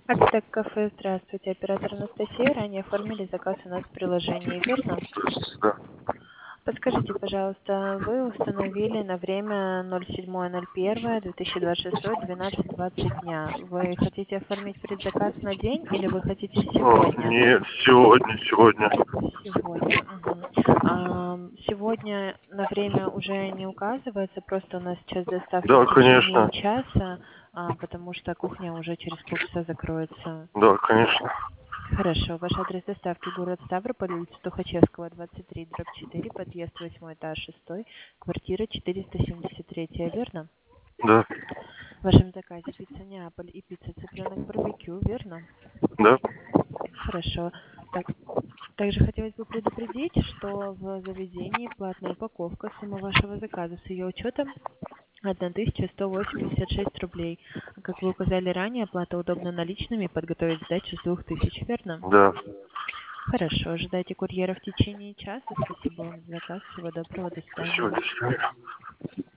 Ацтек кафе, здравствуйте. Оператор Анастасия. Ранее оформили заказ у нас в приложении, верно? Да. Подскажите, пожалуйста, вы установили на время 07.01.2026 12:20 дня. Вы хотите оформить предзаказ на день или вы хотите сегодня? Нет, сегодня. Сегодня. Мгм. Сегодня на время уже не указывается, просто у нас сейчас доставка в Да, течение конечно. часа, потому что кухня уже через полчаса закроется. Да, конечно. Хорошо. Ваш адрес доставки город Ставрополь, улица Тухачевского, 23/4, подъезд 8 этаж 6, квартира 473, верно? Да. В вашем заказе пицца Неаполь и пицца цыпленок барбекю, верно? Да. Хорошо. Так, также хотелось бы предупредить, что в заведении платная упаковка, сумма вашего заказа с ее учетом 1186 рублей. Как вы указали ранее, оплата удобна наличными, подготовить сдачу с 2000, верно? Да. Хорошо, ожидайте курьера в течение часа. Спасибо вам за заказ. Всего доброго, до Спасибо, свидания. до свидания.